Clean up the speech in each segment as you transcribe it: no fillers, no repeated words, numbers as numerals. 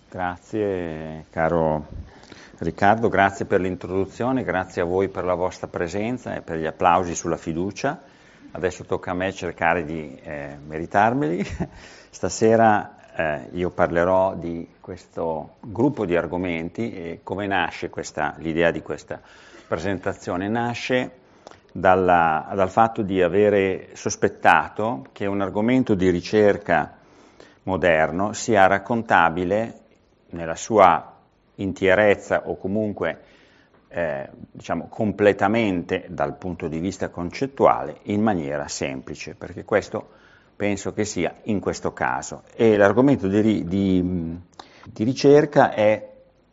Grazie caro Riccardo, grazie per l'introduzione, grazie a voi per la vostra presenza e per gli applausi sulla fiducia. Adesso tocca a me cercare di meritarmeli. Stasera io parlerò di questo gruppo di argomenti e come nasce l'idea di questa presentazione. Nasce dal fatto di avere sospettato che un argomento di ricerca moderno sia raccontabile nella sua intierezza o comunque completamente dal punto di vista concettuale in maniera semplice, perché questo penso che sia in questo caso. E l'argomento di ricerca è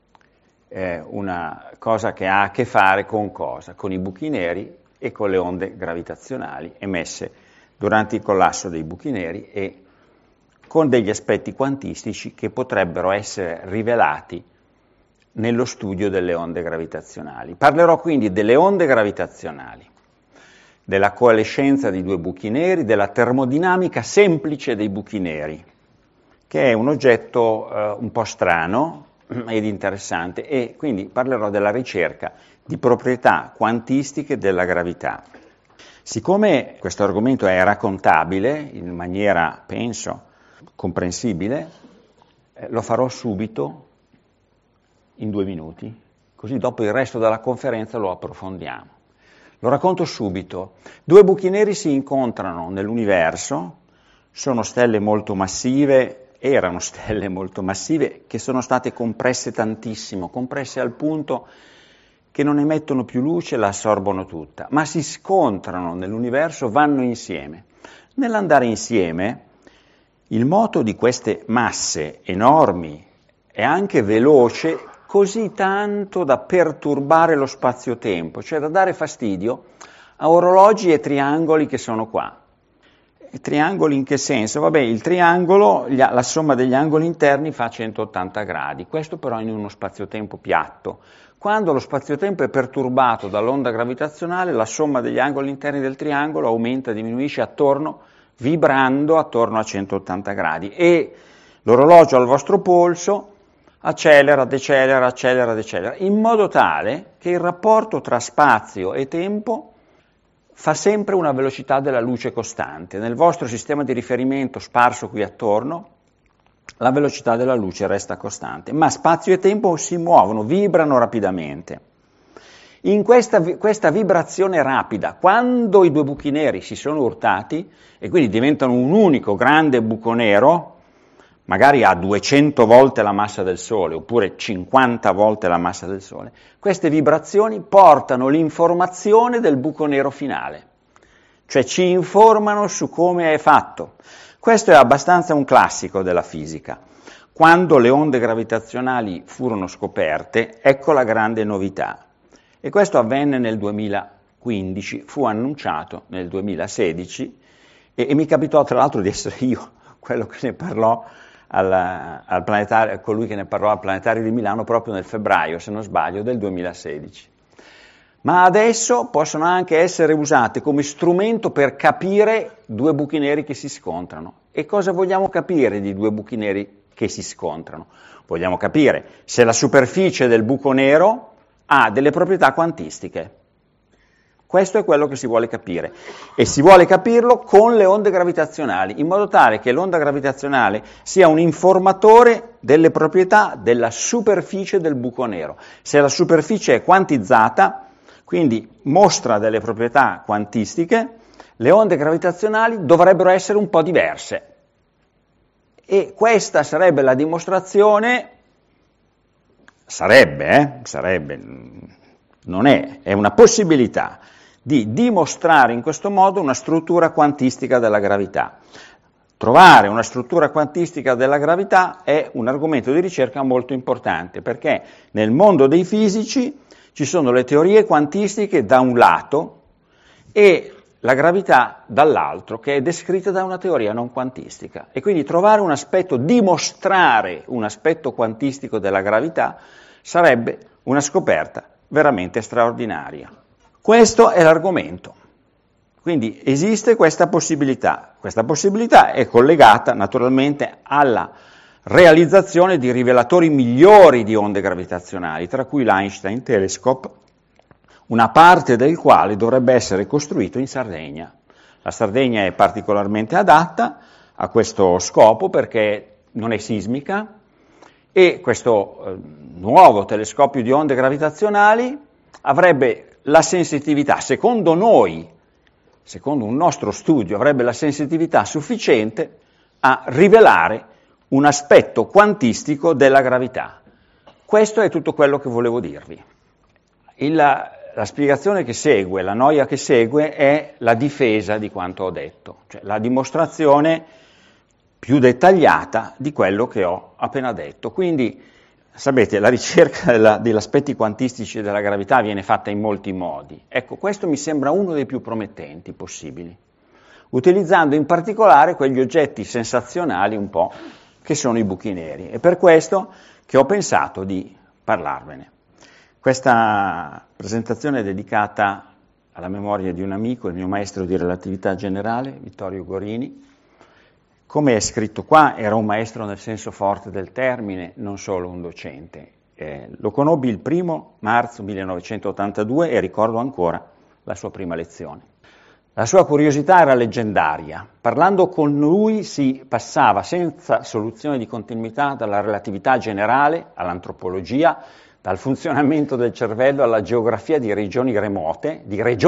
una cosa che ha a che fare con cosa? Con i buchi neri e con le onde gravitazionali emesse durante il collasso dei buchi neri e con degli aspetti quantistici che potrebbero essere rivelati nello studio delle onde gravitazionali. Parlerò quindi delle onde gravitazionali, della coalescenza di due buchi neri, della termodinamica semplice dei buchi neri, che è un oggetto un po' strano ed interessante, e quindi parlerò della ricerca di proprietà quantistiche della gravità. Siccome questo argomento è raccontabile in maniera, penso, comprensibile, lo farò subito in 2 minuti, così dopo il resto della conferenza lo approfondiamo. Lo racconto subito. 2 buchi neri si incontrano nell'universo, sono stelle molto massive, erano stelle molto massive che sono state compresse tantissimo, compresse al punto che non emettono più luce, la assorbono tutta, ma si scontrano nell'universo, vanno insieme. Nell'andare insieme, il moto di queste masse enormi è anche veloce, così tanto da perturbare lo spazio-tempo, cioè da dare fastidio a orologi e triangoli che sono qua. E triangoli in che senso? Vabbè, il triangolo, la somma degli angoli interni fa 180 gradi, questo però in uno spazio-tempo piatto. Quando lo spazio-tempo è perturbato dall'onda gravitazionale, la somma degli angoli interni del triangolo aumenta, diminuisce vibrando attorno a 180 gradi e l'orologio al vostro polso accelera, decelera, in modo tale che il rapporto tra spazio e tempo fa sempre una velocità della luce costante. Nel vostro sistema di riferimento sparso qui attorno, la velocità della luce resta costante, ma spazio e tempo si muovono, vibrano rapidamente. In questa vibrazione rapida, quando i 2 buchi neri si sono urtati e quindi diventano un unico grande buco nero, magari ha 200 volte la massa del Sole, oppure 50 volte la massa del Sole, queste vibrazioni portano l'informazione del buco nero finale, cioè ci informano su come è fatto. Questo è abbastanza un classico della fisica. Quando le onde gravitazionali furono scoperte, ecco la grande novità. E questo avvenne nel 2015, fu annunciato nel 2016 e mi capitò tra l'altro di essere io quello che ne parlò al planetario, colui che ne parlò al Planetario di Milano proprio nel febbraio, se non sbaglio, del 2016. Ma adesso possono anche essere usate come strumento per capire 2 buchi neri che si scontrano. E cosa vogliamo capire di 2 buchi neri che si scontrano? Vogliamo capire se la superficie del buco nero ha delle proprietà quantistiche. Questo è quello che si vuole capire e si vuole capirlo con le onde gravitazionali, in modo tale che l'onda gravitazionale sia un informatore delle proprietà della superficie del buco nero. Se la superficie è quantizzata, quindi mostra delle proprietà quantistiche, le onde gravitazionali dovrebbero essere un po' diverse. E questa sarebbe la dimostrazione, non è una possibilità di dimostrare in questo modo una struttura quantistica della gravità. Trovare una struttura quantistica della gravità è un argomento di ricerca molto importante, perché nel mondo dei fisici ci sono le teorie quantistiche da un lato e la gravità dall'altro, che è descritta da una teoria non quantistica. E quindi dimostrare un aspetto quantistico della gravità sarebbe una scoperta veramente straordinaria. Questo è l'argomento. Quindi esiste questa possibilità. Questa possibilità è collegata naturalmente alla realizzazione di rivelatori migliori di onde gravitazionali, tra cui l'Einstein Telescope, una parte del quale dovrebbe essere costruito in Sardegna. La Sardegna è particolarmente adatta a questo scopo perché non è sismica e questo nuovo telescopio di onde gravitazionali avrebbe la sensitività, secondo noi, secondo un nostro studio, avrebbe la sensitività sufficiente a rivelare un aspetto quantistico della gravità. Questo è tutto quello che volevo dirvi. La spiegazione che segue, la noia che segue, è la difesa di quanto ho detto, cioè la dimostrazione più dettagliata di quello che ho appena detto. Quindi, sapete, la ricerca degli aspetti quantistici della gravità viene fatta in molti modi. Ecco, questo mi sembra uno dei più promettenti possibili, utilizzando in particolare quegli oggetti sensazionali un po' che sono i buchi neri. È per questo che ho pensato di parlarvene. Questa presentazione è dedicata alla memoria di un amico, il mio maestro di relatività generale, Vittorio Gorini. Come è scritto qua, era un maestro nel senso forte del termine, non solo un docente. Lo conobbi il 1 marzo 1982 e ricordo ancora la sua prima lezione. La sua curiosità era leggendaria. Parlando con lui si passava senza soluzione di continuità dalla relatività generale all'antropologia, dal funzionamento del cervello alla geografia di regioni remote,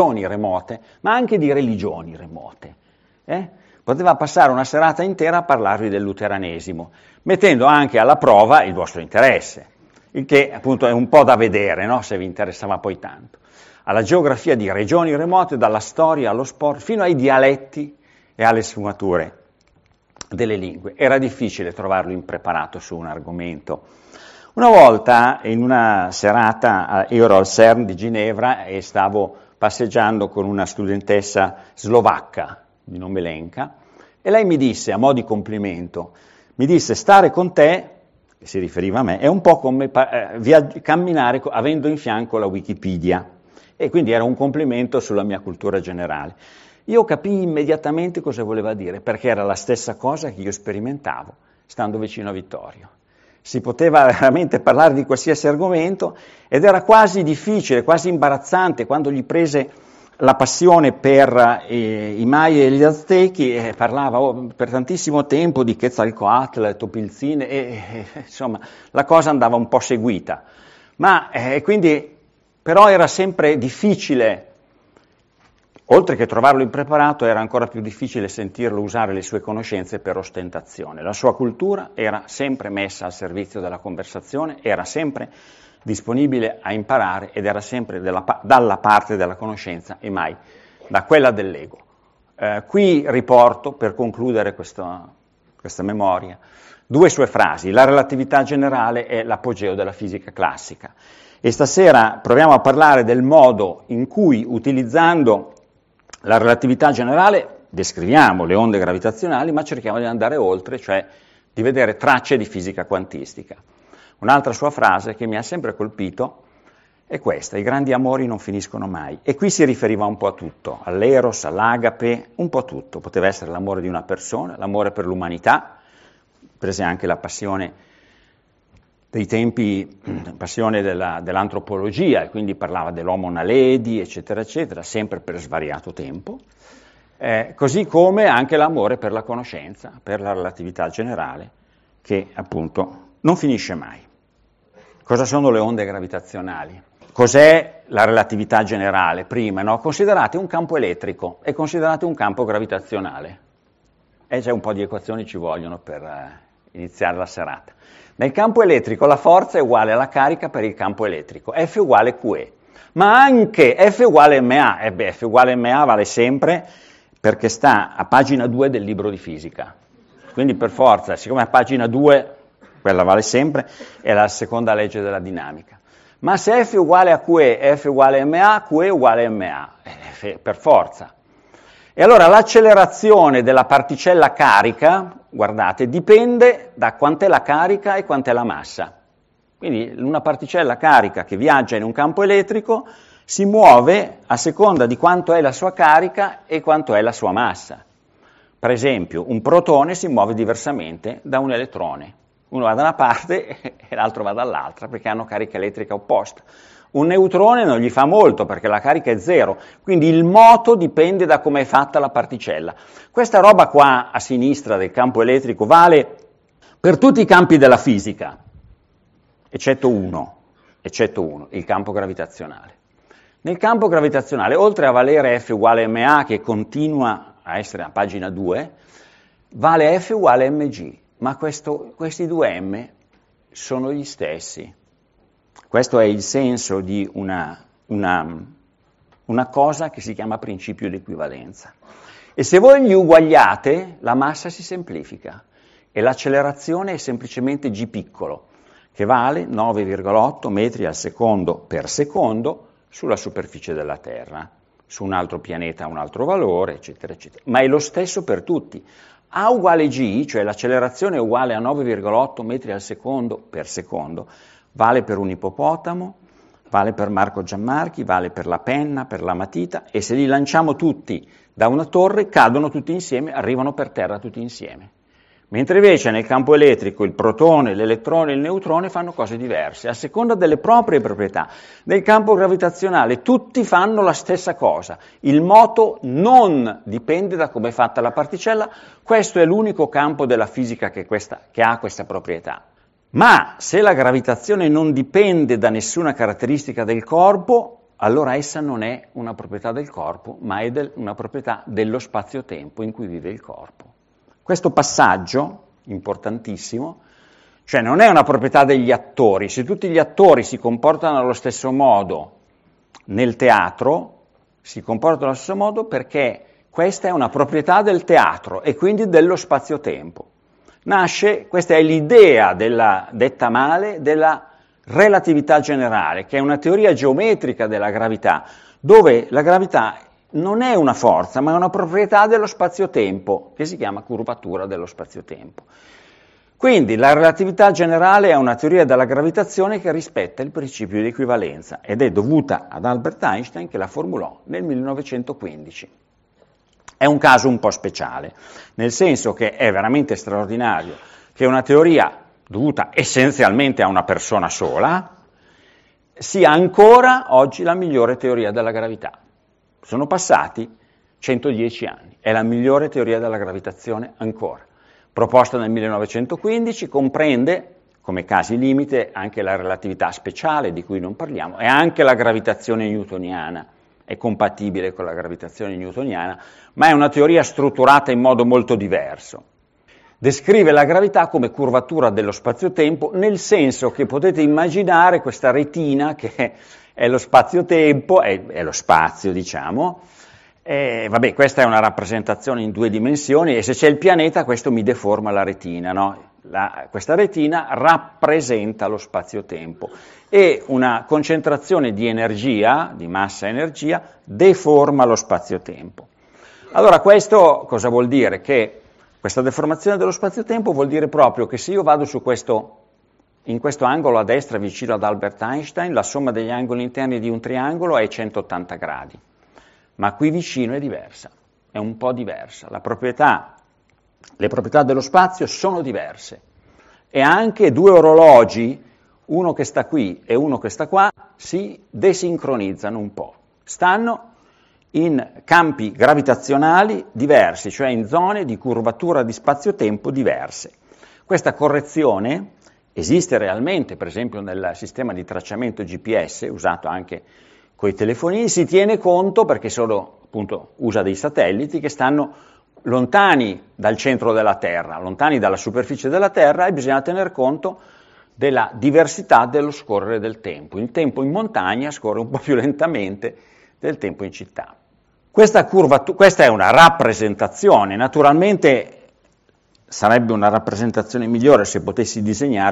ma anche di religioni remote. Poteva passare una serata intera a parlarvi del luteranesimo, mettendo anche alla prova il vostro interesse, il che appunto è un po' da vedere, no? Se vi interessava poi tanto. Alla geografia di regioni remote, dalla storia allo sport, fino ai dialetti e alle sfumature delle lingue. Era difficile trovarlo impreparato su un argomento. Una volta, in una serata, ero al CERN di Ginevra e stavo passeggiando con una studentessa slovacca di nome Lenka, e lei mi disse, a mo' di complimento, mi disse: stare con te, che si riferiva a me, è un po' come camminare avendo in fianco la Wikipedia, e quindi era un complimento sulla mia cultura generale. Io capii immediatamente cosa voleva dire, perché era la stessa cosa che io sperimentavo stando vicino a Vittorio. Si poteva veramente parlare di qualsiasi argomento ed era quasi difficile, quasi imbarazzante quando gli prese la passione per i Maya e gli Aztechi, parlava per tantissimo tempo di Quetzalcoatl, Topilzin, insomma la cosa andava un po' seguita. Quindi però era sempre difficile, oltre che trovarlo impreparato, era ancora più difficile sentirlo usare le sue conoscenze per ostentazione. La sua cultura era sempre messa al servizio della conversazione, era sempre disponibile a imparare ed era sempre dalla parte della conoscenza e mai da quella dell'ego. Qui riporto, per concludere questa memoria, due sue frasi: la relatività generale è l'apogeo della fisica classica. E stasera proviamo a parlare del modo in cui, utilizzando la relatività generale, descriviamo le onde gravitazionali, ma cerchiamo di andare oltre, cioè di vedere tracce di fisica quantistica. Un'altra sua frase che mi ha sempre colpito è questa: i grandi amori non finiscono mai. E qui si riferiva un po' a tutto, all'eros, all'agape, un po' tutto. Poteva essere l'amore di una persona, l'amore per l'umanità, prese anche la passione dei tempi, passione dell'antropologia, e quindi parlava dell'homo naledi, eccetera, eccetera, sempre per svariato tempo, così come anche l'amore per la conoscenza, per la relatività generale, che appunto non finisce mai. Cosa sono le onde gravitazionali? Cos'è la relatività generale? Prima, no? Considerate un campo elettrico e considerate un campo gravitazionale. C'è un po' di equazioni ci vogliono per iniziare la serata. Nel campo elettrico la forza è uguale alla carica per il campo elettrico, F uguale QE, ma anche F uguale MA, F uguale MA vale sempre perché sta a pagina 2 del libro di fisica, quindi per forza, siccome a pagina 2, quella vale sempre, è la seconda legge della dinamica. Ma se F uguale a QE, F uguale a MA, QE uguale a MA, per forza. E allora l'accelerazione della particella carica, guardate, dipende da quant'è la carica e quant'è la massa. Quindi una particella carica che viaggia in un campo elettrico si muove a seconda di quanto è la sua carica e quanto è la sua massa. Per esempio, un protone si muove diversamente da un elettrone. uno va da una parte e l'altro va dall'altra, perché hanno carica elettrica opposta. Un neutrone non gli fa molto, perché la carica è zero, quindi il moto dipende da come è fatta la particella. Questa roba qua a sinistra del campo elettrico vale per tutti i campi della fisica, eccetto uno, il campo gravitazionale. Nel campo gravitazionale, oltre a valere F uguale ma, che continua a essere a pagina 2, vale F uguale mg, ma questi due m sono gli stessi. Questo è il senso di una cosa che si chiama principio di equivalenza. E se voi gli uguagliate, la massa si semplifica e l'accelerazione è semplicemente g piccolo, che vale 9,8 metri al secondo per secondo sulla superficie della Terra. Su un altro pianeta ha un altro valore, eccetera, eccetera. Ma è lo stesso per tutti. A uguale g, cioè l'accelerazione è uguale a 9,8 metri al secondo per secondo, vale per un ippopotamo, vale per Marco Giammarchi, vale per la penna, per la matita, e se li lanciamo tutti da una torre, cadono tutti insieme, arrivano per terra tutti insieme. Mentre invece nel campo elettrico il protone, l'elettrone e il neutrone fanno cose diverse, a seconda delle proprie proprietà. Nel campo gravitazionale tutti fanno la stessa cosa, il moto non dipende da come è fatta la particella, questo è l'unico campo della fisica che ha questa proprietà. Ma se la gravitazione non dipende da nessuna caratteristica del corpo, allora essa non è una proprietà del corpo, ma è una proprietà dello spazio-tempo in cui vive il corpo. Questo passaggio, importantissimo, cioè non è una proprietà degli attori. Se tutti gli attori si comportano allo stesso modo nel teatro, si comportano allo stesso modo perché questa è una proprietà del teatro e quindi dello spazio-tempo. Questa è l'idea detta male, della relatività generale, che è una teoria geometrica della gravità, dove la gravità non è una forza, ma è una proprietà dello spazio-tempo, che si chiama curvatura dello spazio-tempo. Quindi la relatività generale è una teoria della gravitazione che rispetta il principio di equivalenza ed è dovuta ad Albert Einstein, che la formulò nel 1915. È un caso un po' speciale, nel senso che è veramente straordinario che una teoria dovuta essenzialmente a una persona sola sia ancora oggi la migliore teoria della gravità. Sono passati 110 anni, è la migliore teoria della gravitazione ancora. Proposta nel 1915, comprende come casi limite anche la relatività speciale, di cui non parliamo, e anche la gravitazione newtoniana. È compatibile con la gravitazione newtoniana, ma è una teoria strutturata in modo molto diverso. Descrive la gravità come curvatura dello spazio-tempo, nel senso che potete immaginare questa retina che è lo spazio-tempo, è lo spazio, diciamo. Vabbè, questa è una rappresentazione in 2 dimensioni e se c'è il pianeta questo mi deforma la retina, no? Questa retina rappresenta lo spazio-tempo e una concentrazione di energia, di massa-energia, deforma lo spazio-tempo. Allora questo cosa vuol dire? Che questa deformazione dello spazio-tempo vuol dire proprio che se io vado in questo angolo a destra vicino ad Albert Einstein, la somma degli angoli interni di un triangolo è 180 gradi, ma qui vicino è diversa, è un po' diversa. Le proprietà dello spazio sono diverse e anche 2 orologi, uno che sta qui e uno che sta qua, si desincronizzano un po', stanno in campi gravitazionali diversi, cioè in zone di curvatura di spazio-tempo diverse. Questa correzione esiste realmente, per esempio nel sistema di tracciamento GPS, usato anche coi telefonini, si tiene conto perché usa dei satelliti che stanno lontani dal centro della Terra, lontani dalla superficie della Terra, e bisogna tener conto della diversità dello scorrere del tempo. Il tempo in montagna scorre un po' più lentamente del tempo in città. Questa è una rappresentazione, naturalmente sarebbe una rappresentazione migliore se potessi disegnare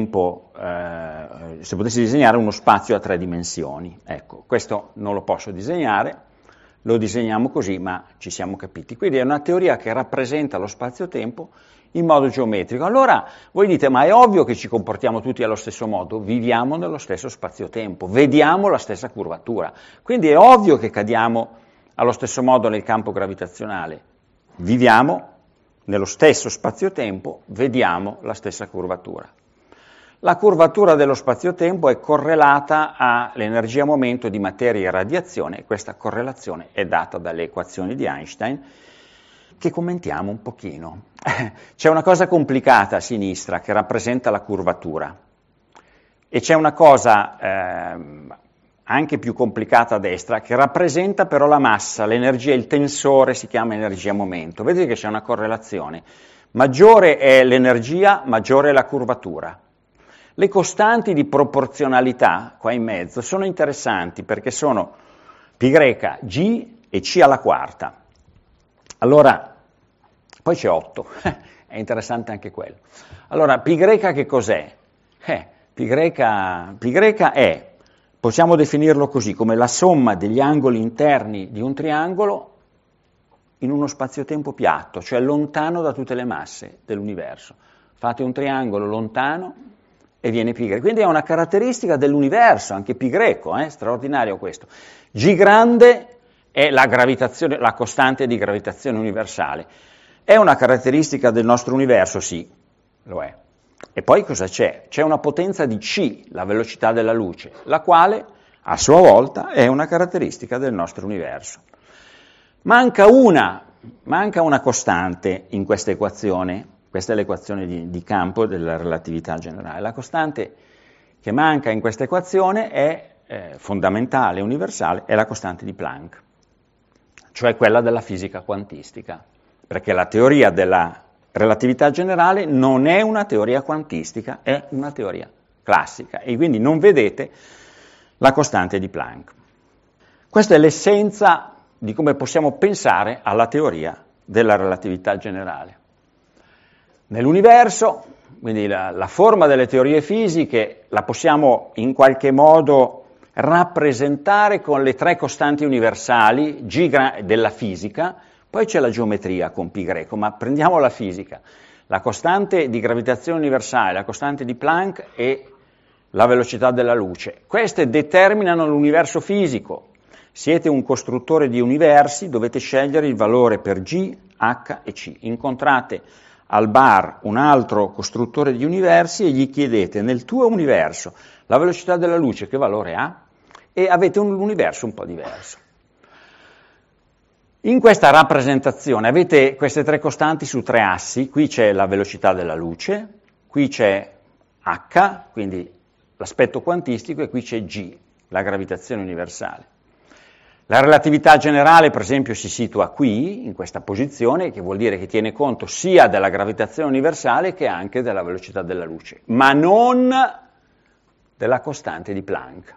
se potessi disegnare uno spazio a 3 dimensioni. Ecco, questo non lo posso disegnare, lo disegniamo così, ma ci siamo capiti. Quindi è una teoria che rappresenta lo spazio-tempo in modo geometrico. Allora voi dite, ma è ovvio che ci comportiamo tutti allo stesso modo, viviamo nello stesso spazio-tempo, vediamo la stessa curvatura, quindi è ovvio che cadiamo allo stesso modo nel campo gravitazionale, viviamo nello stesso spazio-tempo vediamo la stessa curvatura. La curvatura dello spazio-tempo è correlata all'energia momento di materia e radiazione, e questa correlazione è data dalle equazioni di Einstein, che commentiamo un pochino. C'è una cosa complicata a sinistra che rappresenta la curvatura, e c'è una cosa anche più complicata a destra che rappresenta però la massa, l'energia, il tensore si chiama energia momento. Vedete che c'è una correlazione. Maggiore è l'energia, maggiore è la curvatura. Le costanti di proporzionalità, qua in mezzo, sono interessanti perché sono π greca, G e C alla quarta. Allora, poi c'è 8, è interessante anche quello. Allora, π greca che cos'è? Π greca è, possiamo definirlo così, come la somma degli angoli interni di un triangolo in uno spazio-tempo piatto, cioè lontano da tutte le masse dell'universo. Fate un triangolo lontano e viene π greco. Quindi è una caratteristica dell'universo, anche π greco, straordinario questo. G grande è la gravitazione, la costante di gravitazione universale. È una caratteristica del nostro universo? Sì, lo è. E poi cosa c'è? C'è una potenza di c, la velocità della luce, la quale a sua volta è una caratteristica del nostro universo. Manca una costante in questa equazione, questa è l'equazione di campo della relatività generale. La costante che manca in questa equazione è fondamentale, universale, è la costante di Planck, cioè quella della fisica quantistica, perché la teoria della relatività generale non è una teoria quantistica, è una teoria classica, e quindi non vedete la costante di Planck. Questa è l'essenza di come possiamo pensare alla teoria della relatività generale. Nell'universo, quindi la forma delle teorie fisiche la possiamo in qualche modo rappresentare con le tre costanti universali G della fisica. Poi c'è la geometria con π greco, ma prendiamo la fisica. La costante di gravitazione universale, la costante di Planck e la velocità della luce. Queste determinano l'universo fisico. Siete un costruttore di universi, dovete scegliere il valore per G, H e C. Incontrate al bar un altro costruttore di universi e gli chiedete nel tuo universo la velocità della luce che valore ha? E avete un universo un po' diverso. In questa rappresentazione avete queste tre costanti su tre assi, qui c'è la velocità della luce, qui c'è H, quindi l'aspetto quantistico, e qui c'è G, la gravitazione universale. La relatività generale, per esempio, si situa qui, in questa posizione, che vuol dire che tiene conto sia della gravitazione universale che anche della velocità della luce, ma non della costante di Planck.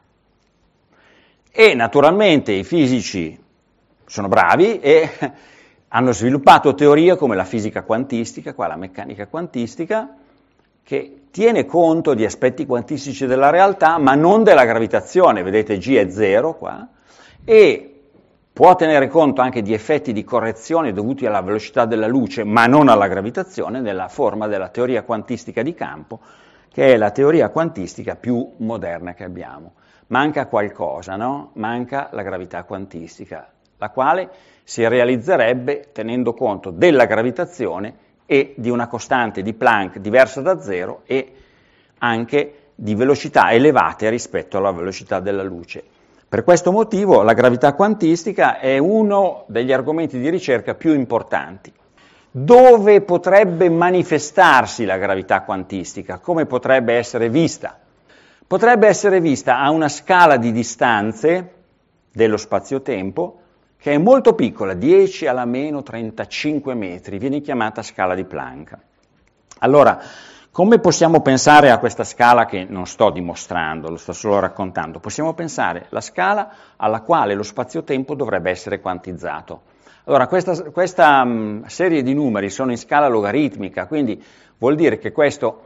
E naturalmente i fisici sono bravi e hanno sviluppato teorie come la fisica quantistica, qua la meccanica quantistica, che tiene conto di aspetti quantistici della realtà, ma non della gravitazione, vedete G è 0 qua, e può tenere conto anche di effetti di correzione dovuti alla velocità della luce, ma non alla gravitazione, nella forma della teoria quantistica di campo, che è la teoria quantistica più moderna che abbiamo. Manca qualcosa, no? Manca la gravità quantistica, la quale si realizzerebbe tenendo conto della gravitazione e di una costante di Planck diversa da 0 e anche di velocità elevate rispetto alla velocità della luce. Per questo motivo la gravità quantistica è uno degli argomenti di ricerca più importanti. Dove potrebbe manifestarsi la gravità quantistica? Come potrebbe essere vista? Potrebbe essere vista a una scala di distanze dello spazio-tempo che è molto piccola, 10 alla meno 35 metri, viene chiamata scala di Planck. Allora, come possiamo pensare a questa scala che non sto dimostrando, lo sto solo raccontando? Possiamo pensare alla scala alla quale lo spazio-tempo dovrebbe essere quantizzato. Allora, questa serie di numeri sono in scala logaritmica, quindi vuol dire che questo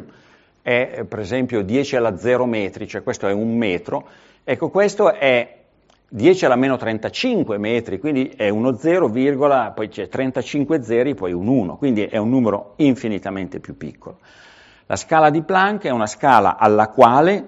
è, per esempio, 10 alla 0 metri, cioè questo è 1 metro. Ecco, questo è 10 alla meno 35 metri, quindi è uno 0, poi c'è 35 zeri, poi un 1, quindi è un numero infinitamente più piccolo. La scala di Planck è una scala alla quale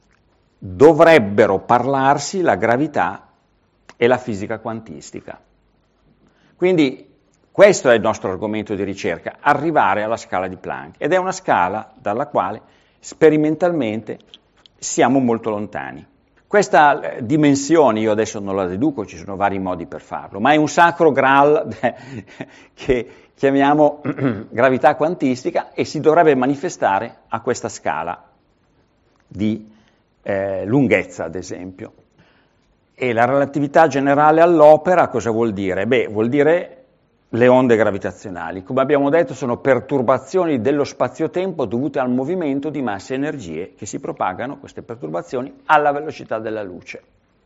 dovrebbero parlarsi la gravità e la fisica quantistica. Quindi Questo è il nostro argomento di ricerca, arrivare alla scala di Planck, ed è una scala dalla quale sperimentalmente siamo molto lontani. Questa dimensione, io adesso non la deduco, ci sono vari modi per farlo, ma è un sacro graal che chiamiamo gravità quantistica e si dovrebbe manifestare a questa scala di lunghezza, ad esempio. E la relatività generale all'opera cosa vuol dire? Beh, vuol dire le onde gravitazionali. Come abbiamo detto, sono perturbazioni dello spazio-tempo dovute al movimento di masse e energie che si propagano, queste perturbazioni, alla velocità della luce.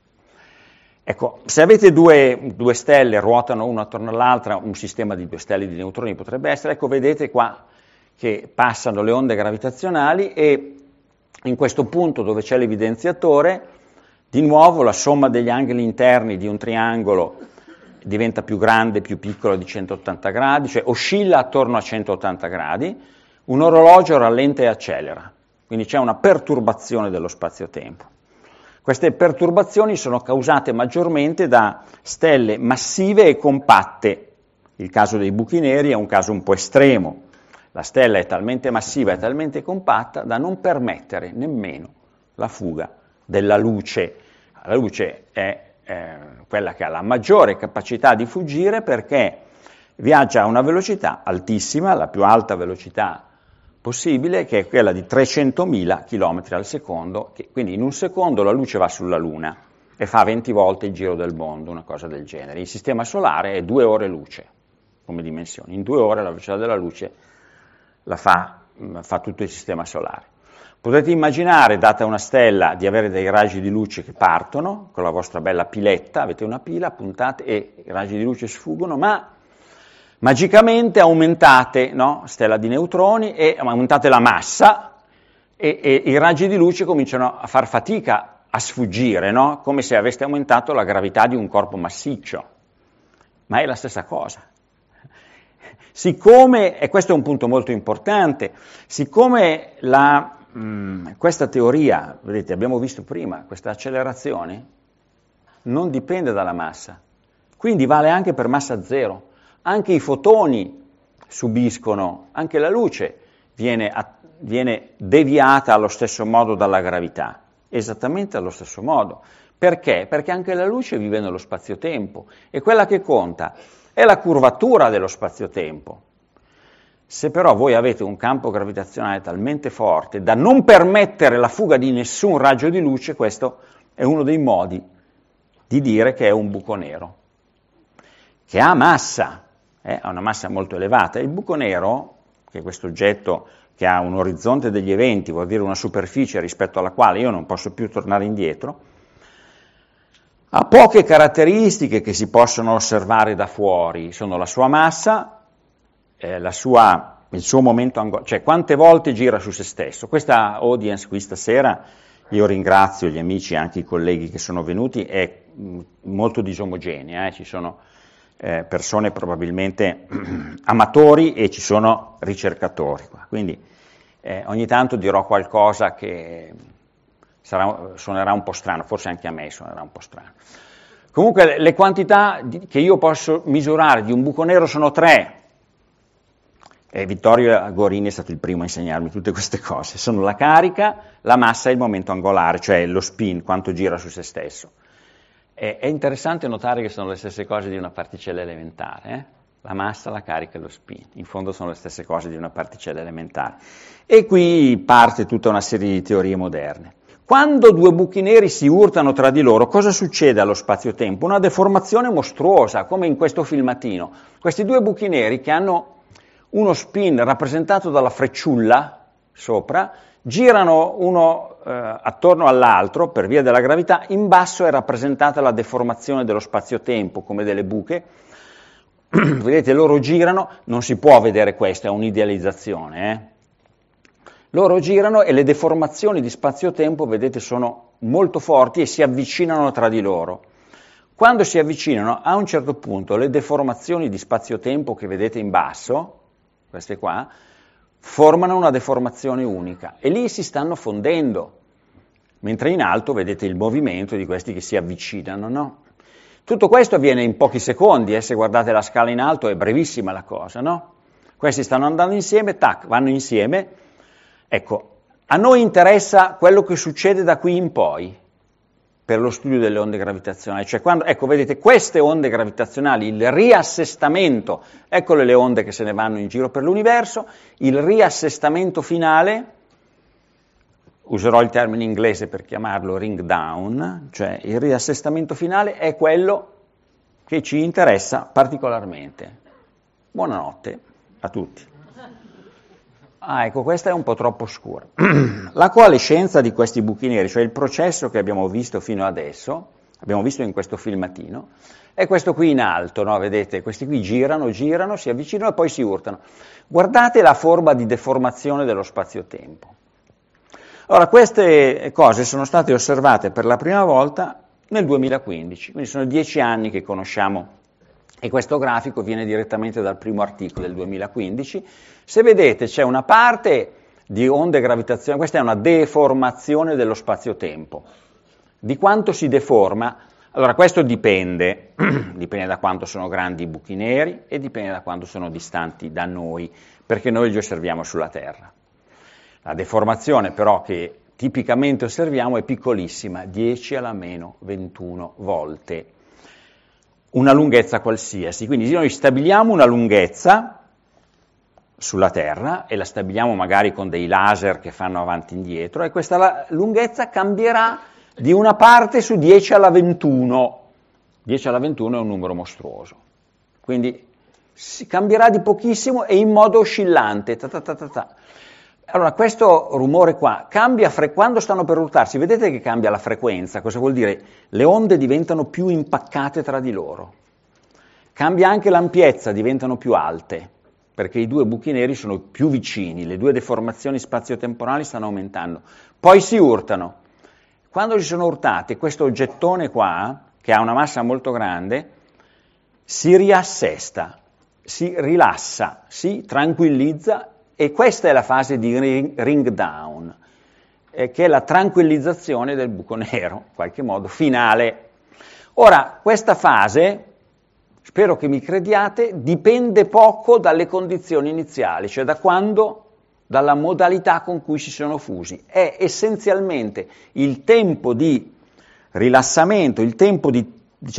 Ecco, se avete due stelle, ruotano una attorno all'altra, un sistema di due stelle di neutroni potrebbe essere, ecco, vedete qua che passano le onde gravitazionali e in questo punto dove c'è l'evidenziatore, di nuovo la somma degli angoli interni di un triangolo diventa più grande, più piccolo di 180 gradi, cioè oscilla attorno a 180 gradi, un orologio rallenta e accelera, quindi c'è una perturbazione dello spazio-tempo. Queste perturbazioni sono causate maggiormente da stelle massive e compatte. Il caso dei buchi neri è un caso un po' estremo. La stella è talmente massiva e talmente compatta da non permettere nemmeno la fuga della luce. La luce è quella che ha la maggiore capacità di fuggire perché viaggia a una velocità altissima, la più alta velocità possibile, che è quella di 300.000 km al secondo, quindi in un secondo la luce va sulla Luna e fa 20 volte il giro del mondo, una cosa del genere. Il sistema solare è 2 ore luce come dimensioni, in 2 ore la velocità della luce la fa tutto il sistema solare. Potete immaginare, data una stella, di avere dei raggi di luce che partono con la vostra bella piletta, avete una pila, puntate e i raggi di luce sfuggono, ma magicamente aumentate, no? Stella di neutroni, e aumentate la massa e i raggi di luce cominciano a far fatica a sfuggire, no? Come se aveste aumentato la gravità di un corpo massiccio, ma è la stessa cosa. Siccome, e questo è un punto molto importante, siccome questa teoria, vedete, abbiamo visto prima, questa accelerazione non dipende dalla massa, quindi vale anche per massa zero. Anche i fotoni subiscono, anche la luce viene deviata allo stesso modo dalla gravità, esattamente allo stesso modo. Perché? Perché anche la luce vive nello spazio-tempo e quella che conta è la curvatura dello spazio-tempo. Se però voi avete un campo gravitazionale talmente forte da non permettere la fuga di nessun raggio di luce, questo è uno dei modi di dire che è un buco nero, che ha massa, ha una massa molto elevata. Il buco nero, che è questo oggetto che ha un orizzonte degli eventi, vuol dire una superficie rispetto alla quale io non posso più tornare indietro, ha poche caratteristiche che si possono osservare da fuori, sono la sua massa, il suo momento angolare, cioè quante volte gira su se stesso. Questa audience qui stasera, io ringrazio gli amici e anche i colleghi che sono venuti, è molto disomogenea, ci sono persone probabilmente amatori e ci sono ricercatori qua. Quindi ogni tanto dirò qualcosa che suonerà un po' strano, forse anche a me suonerà un po' strano. Comunque le quantità che io posso misurare di un buco nero sono 3. Vittorio Gorini è stato il primo a insegnarmi tutte queste cose. Sono la carica, la massa e il momento angolare, cioè lo spin, quanto gira su se stesso. È interessante notare che sono le stesse cose di una particella elementare. La massa, la carica e lo spin. In fondo sono le stesse cose di una particella elementare. E qui parte tutta una serie di teorie moderne. Quando due buchi neri si urtano tra di loro, cosa succede allo spazio-tempo? Una deformazione mostruosa, come in questo filmatino. Questi due buchi neri che hanno uno spin rappresentato dalla frecciulla sopra, girano uno attorno all'altro per via della gravità, in basso è rappresentata la deformazione dello spazio-tempo come delle buche. Vedete, loro girano, non si può vedere questo, è un'idealizzazione. Loro girano e le deformazioni di spazio-tempo, vedete, sono molto forti e si avvicinano tra di loro. Quando si avvicinano, a un certo punto, le deformazioni di spazio-tempo che vedete in basso, queste qua, formano una deformazione unica e lì si stanno fondendo, mentre in alto vedete il movimento di questi che si avvicinano, no? Tutto questo avviene in pochi secondi, se guardate la scala in alto è brevissima la cosa, no? Questi stanno andando insieme, tac, vanno insieme. Ecco, a noi interessa quello che succede da qui in poi per lo studio delle onde gravitazionali, cioè quando, ecco, vedete, queste onde gravitazionali, il riassestamento, eccole le onde che se ne vanno in giro per l'universo, il riassestamento finale, userò il termine inglese per chiamarlo ring down, cioè il riassestamento finale è quello che ci interessa particolarmente. Buonanotte a tutti. Ah, ecco, questa è un po' troppo scura. La coalescenza di questi buchi neri, cioè il processo che abbiamo visto fino adesso, abbiamo visto in questo filmatino, è questo qui in alto, no? Vedete, questi qui girano, si avvicinano e poi si urtano. Guardate la forma di deformazione dello spazio-tempo. Allora, queste cose sono state osservate per la prima volta nel 2015, quindi sono 10 anni che conosciamo, e questo grafico viene direttamente dal primo articolo del 2015. Se vedete c'è una parte di onde gravitazionali, questa è una deformazione dello spazio-tempo. Di quanto si deforma? Allora questo dipende da quanto sono grandi i buchi neri e dipende da quanto sono distanti da noi, perché noi li osserviamo sulla Terra. La deformazione però che tipicamente osserviamo è piccolissima, 10 alla meno 21 volte una lunghezza qualsiasi. Quindi noi stabiliamo una lunghezza sulla Terra e la stabiliamo magari con dei laser che fanno avanti e indietro, e questa lunghezza cambierà di una parte su 10 alla 21. 10 alla 21 è un numero mostruoso. Quindi si cambierà di pochissimo e in modo oscillante. Allora, questo rumore qua cambia quando stanno per urtarsi, vedete che cambia la frequenza, cosa vuol dire? Le onde diventano più impaccate tra di loro. Cambia anche l'ampiezza, diventano più alte, perché i due buchi neri sono più vicini, le due deformazioni spazio-temporali stanno aumentando. Poi si urtano. Quando si sono urtate, questo oggettone qua, che ha una massa molto grande, si riassesta, si rilassa, si tranquillizza. E questa è la fase di ring down, che è la tranquillizzazione del buco nero, in qualche modo, finale. Ora, questa fase, spero che mi crediate, dipende poco dalle condizioni iniziali, cioè dalla modalità con cui si sono fusi. È essenzialmente il tempo di rilassamento, il tempo di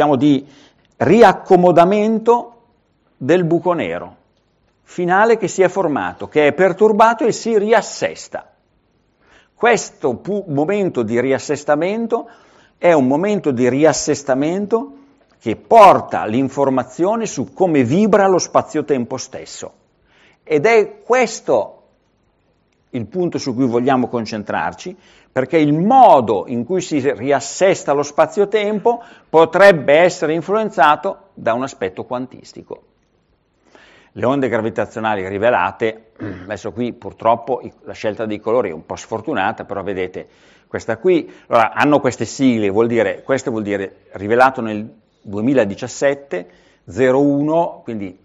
riaccomodamento del buco nero finale che si è formato, che è perturbato e si riassesta. Questo momento di riassestamento è un momento di riassestamento che porta l'informazione su come vibra lo spazio-tempo stesso. Ed è questo il punto su cui vogliamo concentrarci, perché il modo in cui si riassesta lo spazio-tempo potrebbe essere influenzato da un aspetto quantistico. Le onde gravitazionali rivelate, adesso qui purtroppo la scelta dei colori è un po' sfortunata, però vedete, questa qui, allora, hanno queste sigle, questo vuol dire rivelato nel 2017, 01, quindi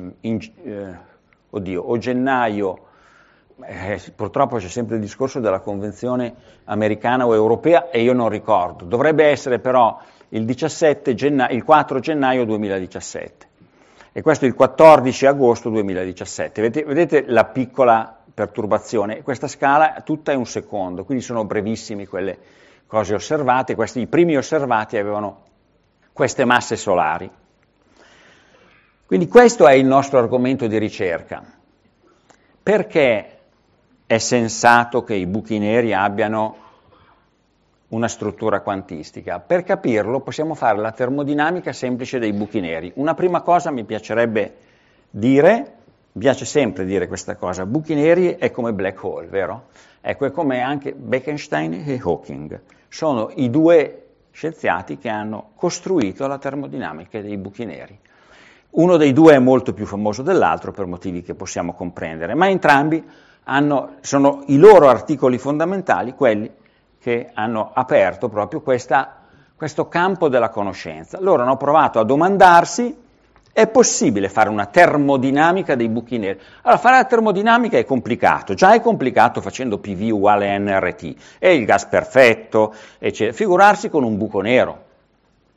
o gennaio, purtroppo c'è sempre il discorso della convenzione americana o europea e io non ricordo, dovrebbe essere però il 4 gennaio 2017. E questo è il 14 agosto 2017. Vedete la piccola perturbazione? Questa scala tutta è un secondo, quindi sono brevissimi quelle cose osservate. I primi osservati avevano queste masse solari. Quindi questo è il nostro argomento di ricerca. Perché è sensato che i buchi neri abbiano una struttura quantistica? Per capirlo possiamo fare la termodinamica semplice dei buchi neri. Una prima cosa mi piacerebbe dire, mi piace sempre dire questa cosa, buchi neri è come black hole, vero? Ecco, è come anche Bekenstein e Hawking. Sono i due scienziati che hanno costruito la termodinamica dei buchi neri. Uno dei due è molto più famoso dell'altro per motivi che possiamo comprendere, ma entrambi sono i loro articoli fondamentali, quelli che hanno aperto proprio questo campo della conoscenza. Loro hanno provato a domandarsi: è possibile fare una termodinamica dei buchi neri? Allora, fare la termodinamica è complicato, già è complicato facendo PV uguale a nRT, è il gas perfetto, eccetera. Figurarsi con un buco nero.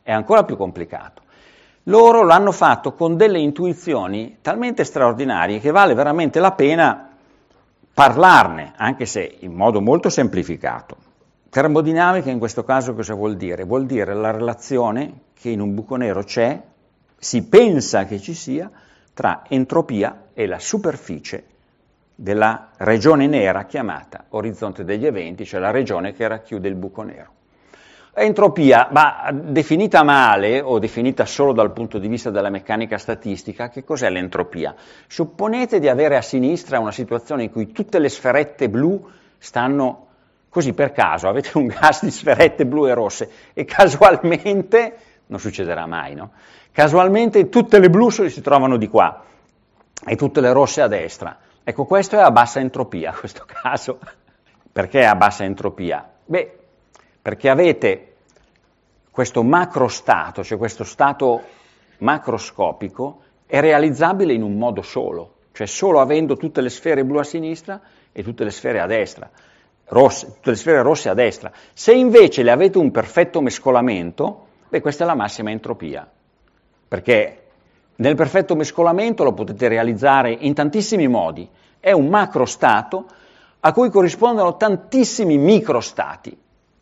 è ancora più complicato. Loro l'hanno fatto con delle intuizioni talmente straordinarie che vale veramente la pena parlarne, anche se in modo molto semplificato. Termodinamica in questo caso cosa vuol dire? Vuol dire la relazione che in un buco nero c'è, si pensa che ci sia, tra entropia e la superficie della regione nera chiamata orizzonte degli eventi, cioè la regione che racchiude il buco nero. Entropia, ma definita male o definita solo dal punto di vista della meccanica statistica, che cos'è l'entropia? Supponete di avere a sinistra una situazione in cui tutte le sferette blu stanno così per caso, avete un gas di sferette blu e rosse e casualmente, non succederà mai, no? Casualmente tutte le blu si trovano di qua e tutte le rosse a destra. Ecco, questo è a bassa entropia, questo caso. Perché è a bassa entropia? Beh, perché avete questo macrostato, cioè questo stato macroscopico, è realizzabile in un modo solo, cioè solo avendo tutte le sfere blu a sinistra e tutte le sfere a destra, rosse, tutte le sfere rosse a destra. Se invece le avete un perfetto mescolamento, beh, questa è la massima entropia, perché nel perfetto mescolamento lo potete realizzare in tantissimi modi, è un macrostato a cui corrispondono tantissimi microstati.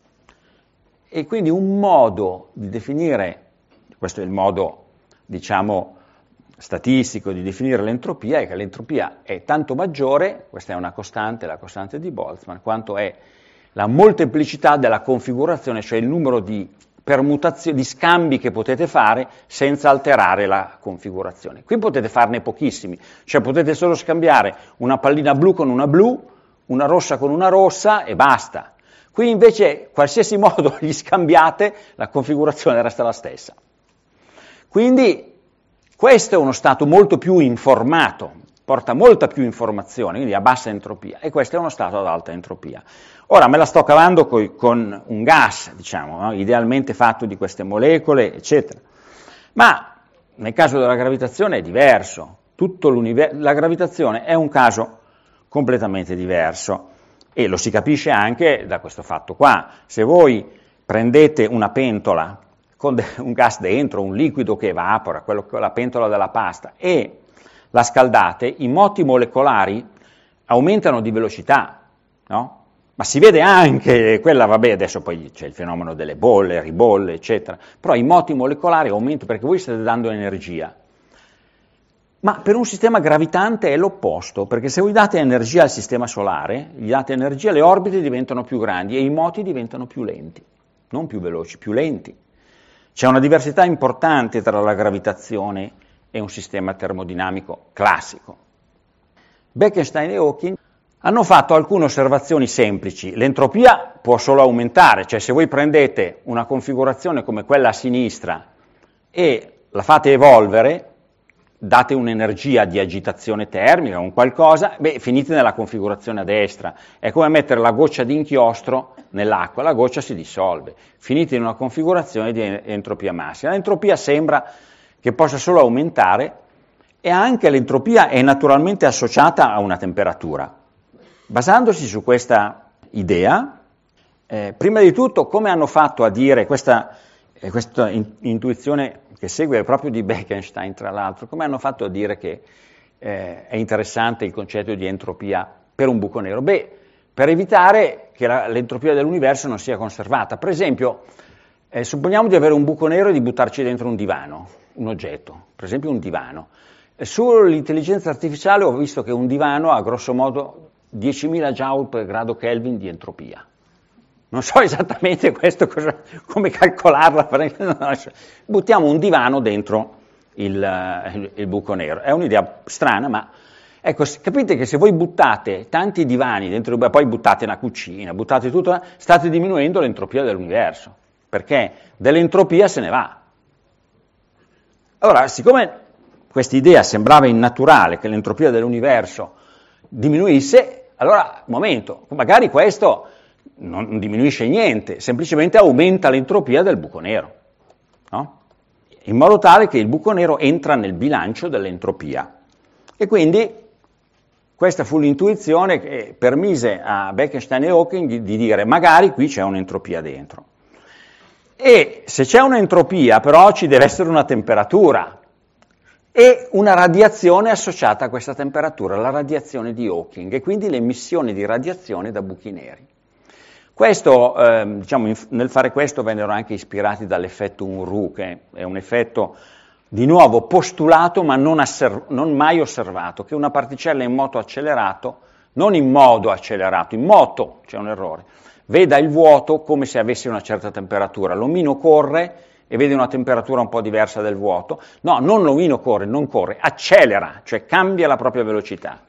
E quindi un modo di definire, questo è il modo, diciamo, statistico di definire l'entropia, è che l'entropia è tanto maggiore, questa è una costante, la costante di Boltzmann, quanto è la molteplicità della configurazione, cioè il numero di permutazioni, di scambi che potete fare senza alterare la configurazione. Qui potete farne pochissimi, cioè potete solo scambiare una pallina blu con una blu, una rossa con una rossa e basta. Qui invece, qualsiasi modo gli scambiate, la configurazione resta la stessa. Quindi questo è uno stato molto più informato, porta molta più informazione, quindi a bassa entropia, e questo è uno stato ad alta entropia. Ora me la sto cavando con un gas, diciamo, no? Idealmente fatto di queste molecole, eccetera. Ma nel caso della gravitazione è diverso. La gravitazione è un caso completamente diverso. E lo si capisce anche da questo fatto qua. Se voi prendete una pentola con un gas dentro, un liquido che evapora, la pentola della pasta, e la scaldate, i moti molecolari aumentano di velocità, no? Ma si vede anche quella, vabbè, adesso poi c'è il fenomeno delle bolle, ribolle, eccetera, però i moti molecolari aumentano perché voi state dando energia. Ma per un sistema gravitante è l'opposto, perché se voi date energia al sistema solare, gli date energia, le orbite diventano più grandi e i moti diventano più lenti, non più veloci, più lenti. C'è una diversità importante tra la gravitazione e un sistema termodinamico classico. Bekenstein e Hawking hanno fatto alcune osservazioni semplici. L'entropia può solo aumentare, cioè se voi prendete una configurazione come quella a sinistra e la fate evolvere, date un'energia di agitazione termica, un qualcosa, beh, finite nella configurazione a destra. È come mettere la goccia di inchiostro nell'acqua, la goccia si dissolve. Finite in una configurazione di entropia massima. L'entropia sembra che possa solo aumentare e anche l'entropia è naturalmente associata a una temperatura. Basandosi su questa idea, prima di tutto, come hanno fatto a dire questa intuizione che segue proprio di Bekenstein, tra l'altro, come hanno fatto a dire che è interessante il concetto di entropia per un buco nero? Beh, per evitare che l'entropia dell'universo non sia conservata. Per esempio, supponiamo di avere un buco nero e di buttarci dentro un divano, un oggetto, per esempio un divano. Sull'intelligenza artificiale ho visto che un divano ha grosso modo 10.000 joule per grado Kelvin di entropia. Non so esattamente questo come calcolarla, buttiamo un divano dentro il buco nero. È un'idea strana, ma ecco, capite che se voi buttate tanti divani dentro, poi buttate una cucina, buttate tutto, state diminuendo l'entropia dell'universo, perché dell'entropia se ne va. Allora, siccome questa idea sembrava innaturale che l'entropia dell'universo diminuisse, allora, momento, magari questo non diminuisce niente, semplicemente aumenta l'entropia del buco nero, no? In modo tale che il buco nero entra nel bilancio dell'entropia. E quindi questa fu l'intuizione che permise a Bekenstein e Hawking di dire magari qui c'è un'entropia dentro. E se c'è un'entropia, però ci deve essere una temperatura e una radiazione associata a questa temperatura, la radiazione di Hawking, e quindi l'emissione di radiazione da buchi neri. Questo, diciamo, nel fare questo vennero anche ispirati dall'effetto Unruh, che è un effetto di nuovo postulato ma non mai osservato, che una particella in moto accelerato, non in modo accelerato, in moto, c'è un errore, veda il vuoto come se avesse una certa temperatura. L'omino corre e vede una temperatura un po' diversa del vuoto. No, non l'omino corre, non corre, accelera, cioè cambia la propria velocità.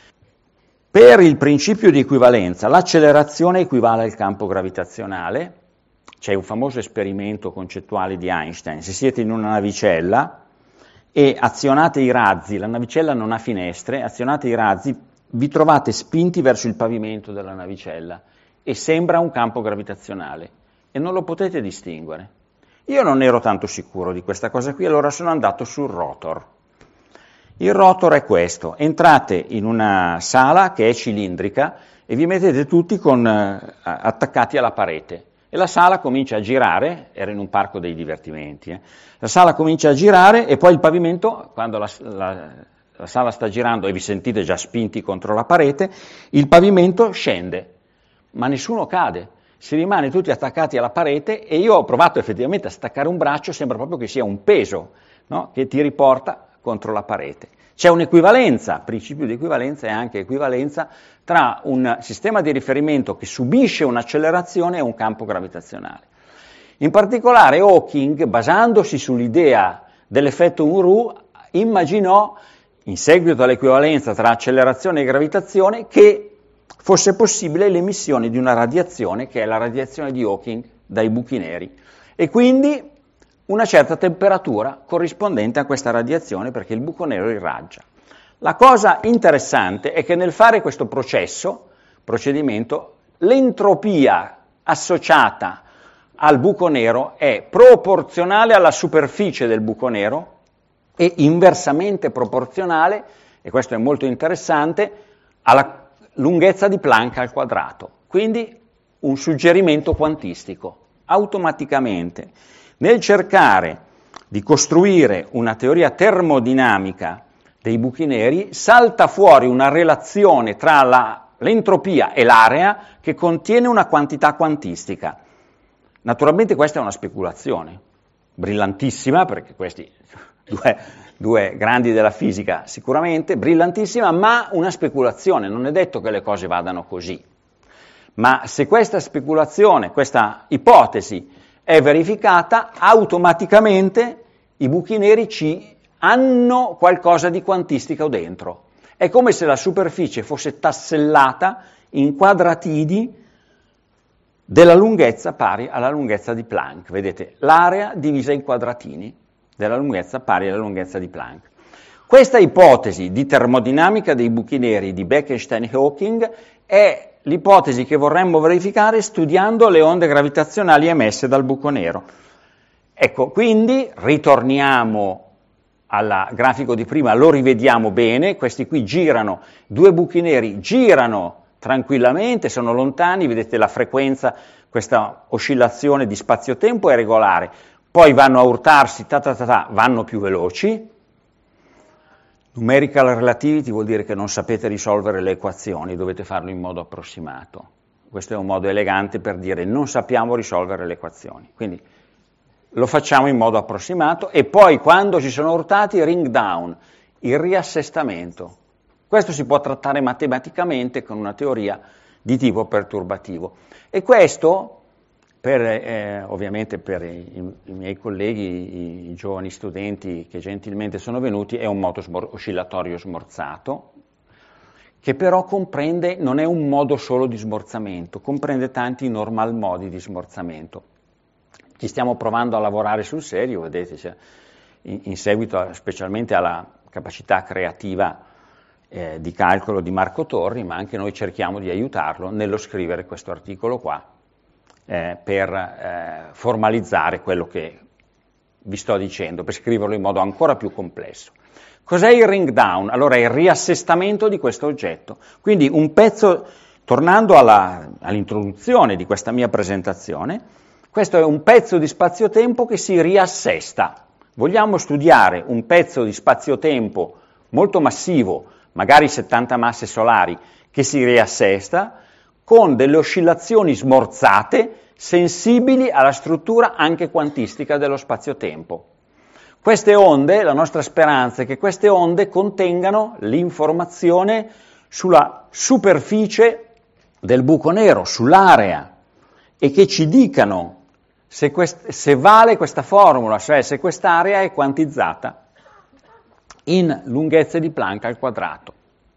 Per il principio di equivalenza, l'accelerazione equivale al campo gravitazionale. C'è un famoso esperimento concettuale di Einstein. Se siete in una navicella e azionate i razzi, la navicella non ha finestre, azionate i razzi, vi trovate spinti verso il pavimento della navicella e sembra un campo gravitazionale e non lo potete distinguere. Io non ero tanto sicuro di questa cosa qui, allora sono andato sul rotor. Il rotor è questo: entrate in una sala che è cilindrica e vi mettete tutti attaccati alla parete e la sala comincia a girare, era in un parco dei divertimenti, la sala comincia a girare e poi il pavimento, quando la sala sta girando e vi sentite già spinti contro la parete, il pavimento scende, ma nessuno cade, si rimane tutti attaccati alla parete e io ho provato effettivamente a staccare un braccio, sembra proprio che sia un peso, no? Che ti riporta contro la parete. C'è un'equivalenza, principio di equivalenza e anche equivalenza tra un sistema di riferimento che subisce un'accelerazione e un campo gravitazionale. In particolare Hawking, basandosi sull'idea dell'effetto Unruh, immaginò, in seguito all'equivalenza tra accelerazione e gravitazione, che fosse possibile l'emissione di una radiazione, che è la radiazione di Hawking dai buchi neri, e quindi una certa temperatura corrispondente a questa radiazione, perché il buco nero irraggia. La cosa interessante è che nel fare questo procedimento, l'entropia associata al buco nero è proporzionale alla superficie del buco nero e inversamente proporzionale, e questo è molto interessante, alla lunghezza di Planck al quadrato. Quindi un suggerimento quantistico. Automaticamente, nel cercare di costruire una teoria termodinamica dei buchi neri, salta fuori una relazione tra l'entropia e l'area che contiene una quantità quantistica. Naturalmente questa è una speculazione, brillantissima, perché questi due grandi della fisica sicuramente, brillantissima, ma una speculazione, non è detto che le cose vadano così. Ma se questa speculazione, questa ipotesi è verificata, automaticamente i buchi neri hanno qualcosa di quantistico dentro. È come se la superficie fosse tassellata in quadratini della lunghezza pari alla lunghezza di Planck. Vedete, l'area divisa in quadratini della lunghezza pari alla lunghezza di Planck. Questa ipotesi di termodinamica dei buchi neri di Bekenstein e Hawking è l'ipotesi che vorremmo verificare studiando le onde gravitazionali emesse dal buco nero. Ecco, quindi ritorniamo al grafico di prima, lo rivediamo bene, questi qui girano, due buchi neri girano tranquillamente, sono lontani, vedete la frequenza, questa oscillazione di spazio-tempo è regolare, poi vanno a urtarsi, vanno più veloci. Numerical relativity vuol dire che non sapete risolvere le equazioni, dovete farlo in modo approssimato. Questo è un modo elegante per dire non sappiamo risolvere le equazioni. Quindi lo facciamo in modo approssimato e poi quando ci sono urtati, ring down, il riassestamento. Questo si può trattare matematicamente con una teoria di tipo perturbativo. E questo, ovviamente per i miei colleghi, i giovani studenti che gentilmente sono venuti, è un modo oscillatorio smorzato, che però comprende, non è un modo solo di smorzamento, comprende tanti normal modi di smorzamento. Ci stiamo provando a lavorare sul serio, vedete, cioè, in seguito specialmente alla capacità creativa di calcolo di Marco Torri, ma anche noi cerchiamo di aiutarlo nello scrivere questo articolo qua, per formalizzare quello che vi sto dicendo, per scriverlo in modo ancora più complesso. Cos'è il ring down? Allora è il riassestamento di questo oggetto. Quindi un pezzo, tornando all'introduzione di questa mia presentazione, Questo è un pezzo di spazio-tempo che si riassesta. Vogliamo studiare un pezzo di spazio-tempo molto massivo, magari 70 masse solari, che si riassesta con delle oscillazioni smorzate sensibili alla struttura anche quantistica dello spazio-tempo. Queste onde, la nostra speranza è che queste onde contengano l'informazione sulla superficie del buco nero, sull'area, e che ci dicano se vale questa formula, cioè se quest'area è quantizzata in lunghezze di Planck al quadrato.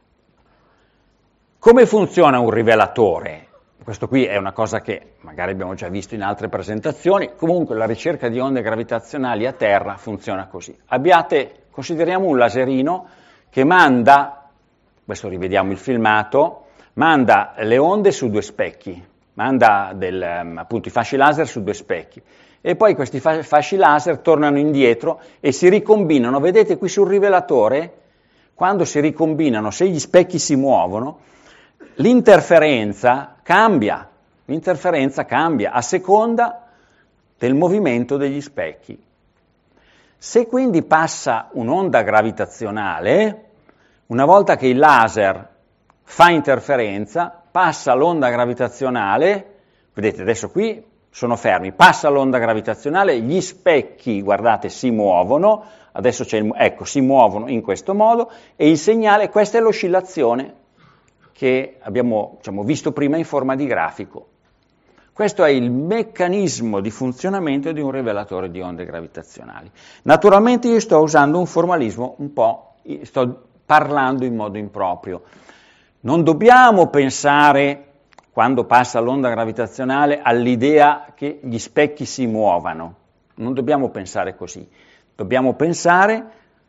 Come funziona un rivelatore? Questo qui è una cosa che magari abbiamo già visto in altre presentazioni, comunque la ricerca di onde gravitazionali a terra funziona così. Consideriamo un laserino che manda, questo rivediamo il filmato, manda le onde su due specchi, manda appunto i fasci laser su due specchi, e poi questi fasci laser tornano indietro e si ricombinano. Vedete qui sul rivelatore, quando si ricombinano, se gli specchi si muovono, l'interferenza cambia a seconda del movimento degli specchi. Se quindi passa un'onda gravitazionale, una volta che il laser fa interferenza, passa l'onda gravitazionale, vedete adesso qui sono fermi, passa l'onda gravitazionale, gli specchi, guardate, si muovono, adesso si muovono in questo modo, e il segnale, questa è l'oscillazione che abbiamo visto prima in forma di grafico. Questo è il meccanismo di funzionamento di un rivelatore di onde gravitazionali. Naturalmente io sto usando un formalismo sto parlando in modo improprio. Non dobbiamo pensare, quando passa l'onda gravitazionale, all'idea che gli specchi si muovano. Non dobbiamo pensare così. Dobbiamo pensare,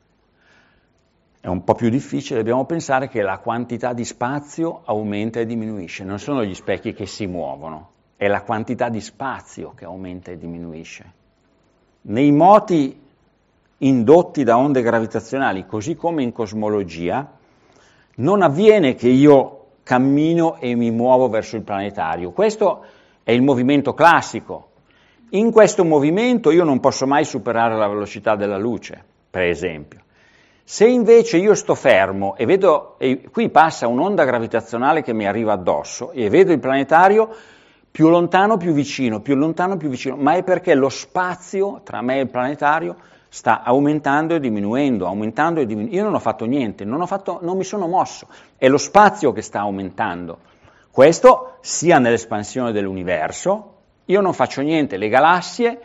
è un po' più difficile, dobbiamo pensare che la quantità di spazio aumenta e diminuisce. Non sono gli specchi che si muovono, è la quantità di spazio che aumenta e diminuisce. Nei moti indotti da onde gravitazionali, così come in cosmologia, non avviene che io cammino e mi muovo verso il planetario. Questo è il movimento classico. In questo movimento io non posso mai superare la velocità della luce, per esempio. Se invece io sto fermo e vedo, e qui passa un'onda gravitazionale che mi arriva addosso e vedo il planetario più lontano, più vicino, ma è perché lo spazio tra me e il planetario sta aumentando e diminuendo. Io non ho fatto niente, non mi sono mosso, è lo spazio che sta aumentando. Questo sia nell'espansione dell'universo, io non faccio niente, le galassie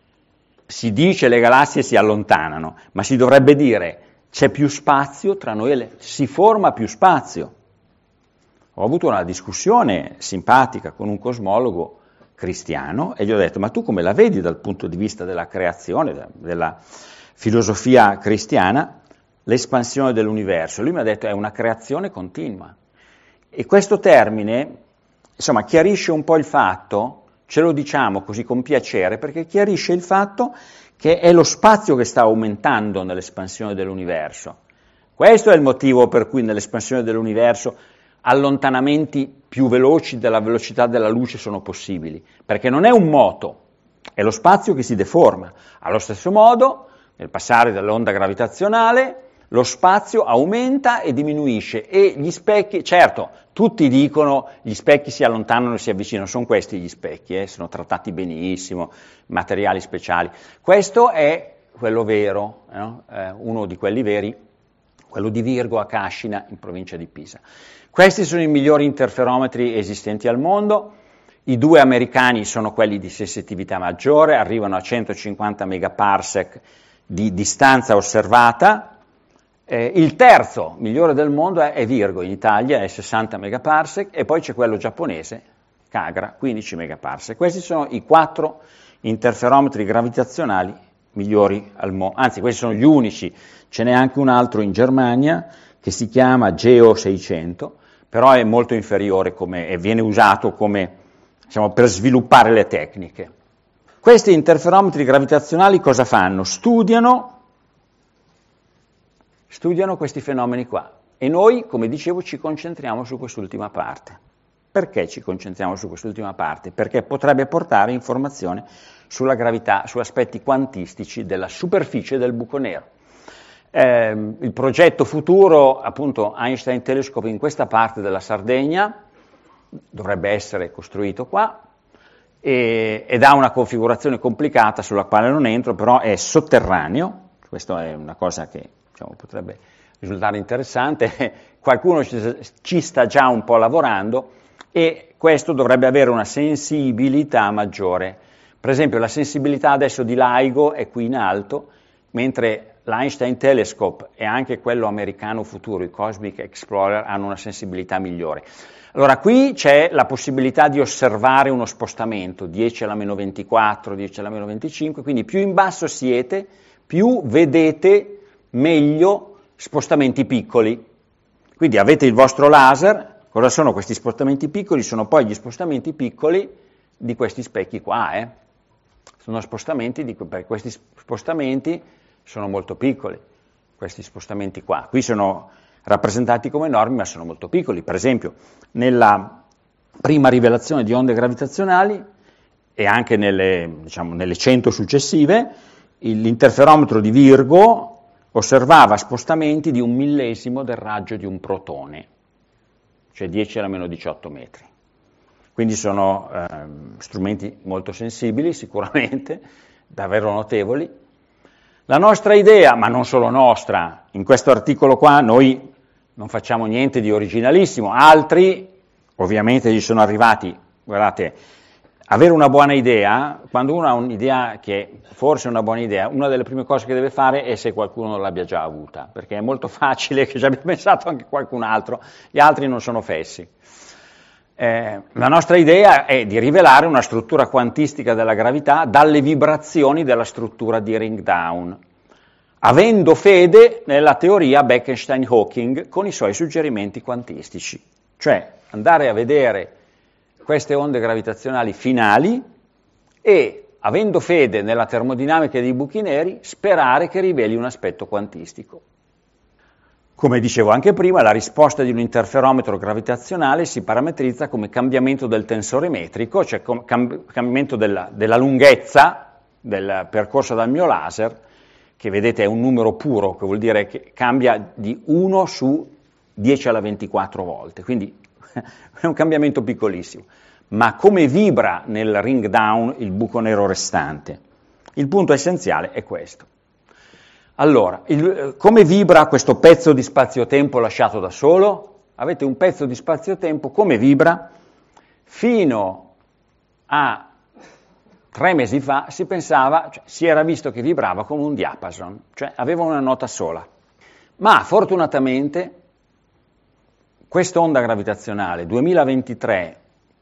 si allontanano, ma si dovrebbe dire c'è più spazio tra noi, si forma più spazio. Ho avuto una discussione simpatica con un cosmologo cristiano e gli ho detto: ma tu come la vedi dal punto di vista della creazione, della filosofia cristiana, l'espansione dell'universo? Lui mi ha detto: è una creazione continua. E questo termine, insomma, chiarisce un po' il fatto, ce lo diciamo così con piacere, perché chiarisce il fatto che è lo spazio che sta aumentando nell'espansione dell'universo. Questo è il motivo per cui nell'espansione dell'universo allontanamenti più veloci della velocità della luce sono possibili, perché non è un moto, è lo spazio che si deforma. Allo stesso modo, nel passare dell'onda gravitazionale, lo spazio aumenta e diminuisce e gli specchi, certo, tutti dicono gli specchi si allontanano e si avvicinano, sono questi gli specchi, sono trattati benissimo, materiali speciali. Questo è quello vero, no? Uno di quelli veri, quello di Virgo a Cascina, in provincia di Pisa. Questi sono i migliori interferometri esistenti al mondo. I due americani sono quelli di sensitività maggiore, arrivano a 150 megaparsec di distanza osservata. Il terzo migliore del mondo è Virgo, in Italia è 60 megaparsec, e poi c'è quello giapponese, Kagra, 15 megaparsec. Questi sono i 4 interferometri gravitazionali migliori al mondo, anzi questi sono gli unici, ce n'è anche un altro in Germania che si chiama Geo 600, però è molto inferiore e viene usato come, diciamo, per sviluppare le tecniche. Questi interferometri gravitazionali cosa fanno? Studiano questi fenomeni qua, e noi, come dicevo, ci concentriamo su quest'ultima parte. Perché ci concentriamo su quest'ultima parte? Perché potrebbe portare informazione sulla gravità, su aspetti quantistici della superficie del buco nero. Il progetto futuro, appunto Einstein Telescope in questa parte della Sardegna, dovrebbe essere costruito qua, ed ha una configurazione complicata sulla quale non entro, però è sotterraneo. Questa è una cosa che potrebbe risultare interessante, qualcuno ci sta già un po' lavorando e questo dovrebbe avere una sensibilità maggiore. Per esempio la sensibilità adesso di LIGO è qui in alto, mentre l'Einstein Telescope e anche quello americano futuro, il Cosmic Explorer, hanno una sensibilità migliore. Allora qui c'è la possibilità di osservare uno spostamento, 10 alla meno 24, 10 alla meno 25, quindi più in basso siete, più vedete meglio spostamenti piccoli. Quindi avete il vostro laser, cosa sono questi spostamenti piccoli? Sono poi gli spostamenti piccoli di questi specchi qua, Sono spostamenti, questi spostamenti sono molto piccoli, questi spostamenti qua. Qui sono rappresentati come enormi, ma sono molto piccoli. Per esempio, nella prima rivelazione di onde gravitazionali e anche nelle 100 successive, l'interferometro di Virgo osservava spostamenti di 1/1000 del raggio di un protone, cioè 10 alla meno 18 metri. Quindi sono strumenti molto sensibili, sicuramente, davvero notevoli. La nostra idea, ma non solo nostra, in questo articolo qua noi non facciamo niente di originalissimo, altri ovviamente gli sono arrivati, guardate, avere una buona idea, quando uno ha un'idea che forse è una buona idea, una delle prime cose che deve fare è se qualcuno non l'abbia già avuta, perché è molto facile che ci abbia pensato anche qualcun altro, gli altri non sono fessi. La nostra idea è di rivelare una struttura quantistica della gravità dalle vibrazioni della struttura di Ringdown, avendo fede nella teoria Bekenstein-Hawking con i suoi suggerimenti quantistici, cioè andare a vedere queste onde gravitazionali finali e, avendo fede nella termodinamica dei buchi neri, sperare che riveli un aspetto quantistico. Come dicevo anche prima, la risposta di un interferometro gravitazionale si parametrizza come cambiamento del tensore metrico, cioè cambiamento della lunghezza del percorso dal mio laser, che vedete è un numero puro, che vuol dire che cambia di 1 su 10 alla 24 volte, quindi è un cambiamento piccolissimo. Ma come vibra nel Ringdown il buco nero restante? Il punto essenziale è questo. Allora, come vibra questo pezzo di spazio-tempo lasciato da solo? Avete un pezzo di spazio-tempo, come vibra? Fino a 3 mesi fa si pensava, si era visto che vibrava come un diapason, cioè aveva una nota sola. Ma fortunatamente quest'onda gravitazionale 23